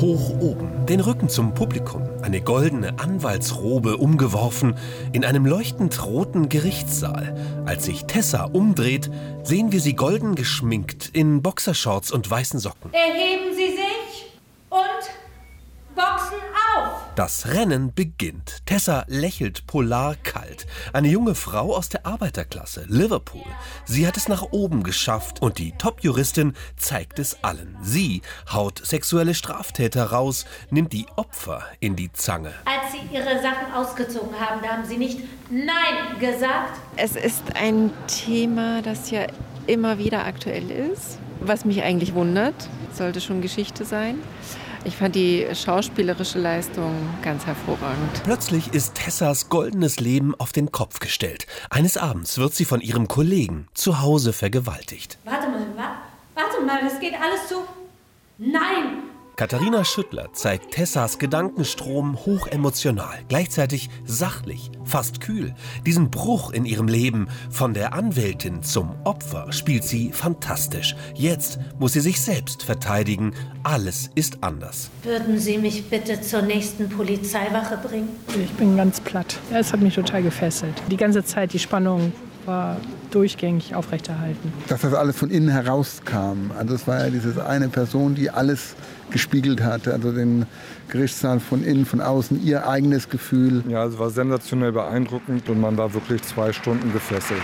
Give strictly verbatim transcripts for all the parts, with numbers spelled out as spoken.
hoch oben, den Rücken zum Publikum, eine goldene Anwaltsrobe umgeworfen, in einem leuchtend roten Gerichtssaal. Als sich Tessa umdreht, sehen wir sie golden geschminkt in Boxershorts und weißen Socken. Erheben Sie sich und boxen auf! Das Rennen beginnt. Tessa lächelt polarkalt. Eine junge Frau aus der Arbeiterklasse, Liverpool. Sie hat es nach oben geschafft und die Top-Juristin zeigt es allen. Sie haut sexuelle Straftäter raus, nimmt die Opfer in die Zange. Als Sie Ihre Sachen ausgezogen haben, da haben Sie nicht Nein gesagt. Es ist ein Thema, das ja immer wieder aktuell ist, was mich eigentlich wundert. Sollte schon Geschichte sein. Ich fand die schauspielerische Leistung ganz hervorragend. Plötzlich ist Tessas goldenes Leben auf den Kopf gestellt. Eines Abends wird sie von ihrem Kollegen zu Hause vergewaltigt. Warte mal, wa warte mal, das geht alles zu... Nein! Katharina Schüttler zeigt Tessas Gedankenstrom hochemotional, gleichzeitig sachlich, fast kühl. Diesen Bruch in ihrem Leben von der Anwältin zum Opfer spielt sie fantastisch. Jetzt muss sie sich selbst verteidigen. Alles ist anders. Würden Sie mich bitte zur nächsten Polizeiwache bringen? Ich bin ganz platt. Ja, es hat mich total gefesselt. Die ganze Zeit die Spannung war durchgängig aufrechterhalten. Dass das alles von innen herauskam. Also es war ja diese eine Person, die alles gespiegelt hatte, also den Gerichtssaal von innen, von außen, ihr eigenes Gefühl. Ja, es war sensationell beeindruckend und man war wirklich zwei Stunden gefesselt.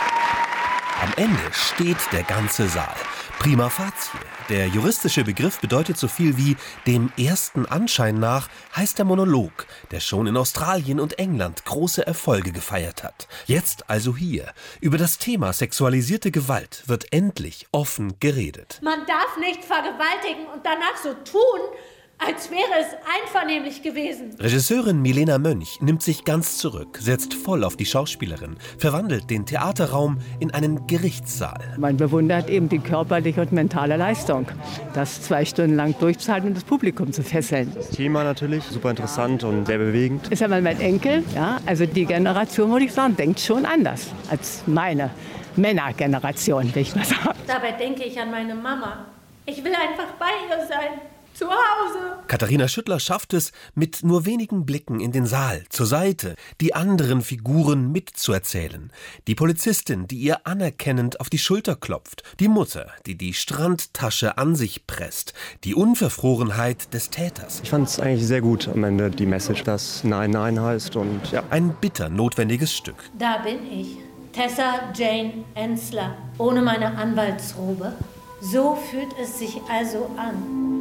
Am Ende steht der ganze Saal. Prima facie. Der juristische Begriff bedeutet so viel wie dem ersten Anschein nach heißt der Monolog, der schon in Australien und England große Erfolge gefeiert hat. Jetzt also hier. Über das Thema sexualisierte Gewalt wird endlich offen geredet. Man darf nicht vergewaltigen und danach so tun, als wäre es einvernehmlich gewesen. Regisseurin Milena Mönch nimmt sich ganz zurück, setzt voll auf die Schauspielerin, verwandelt den Theaterraum in einen Gerichtssaal. Man bewundert eben die körperliche und mentale Leistung, das zwei Stunden lang durchzuhalten und das Publikum zu fesseln. Das Thema natürlich super interessant und sehr bewegend. Ist aber mein Enkel, ja, also die Generation, würde ich sagen, denkt schon anders als meine Männergeneration, will ich mal sagen. Dabei denke ich an meine Mama. Ich will einfach bei ihr sein. Zu Hause. Katharina Schüttler schafft es, mit nur wenigen Blicken in den Saal, zur Seite, die anderen Figuren mitzuerzählen. Die Polizistin, die ihr anerkennend auf die Schulter klopft. Die Mutter, die die Strandtasche an sich presst. Die Unverfrorenheit des Täters. Ich fand es eigentlich sehr gut am Ende, die Message, dass Nein, Nein heißt und ja. Ein bitter notwendiges Stück. Da bin ich, Tessa Jane Ensler, ohne meine Anwaltsrobe. So fühlt es sich also an.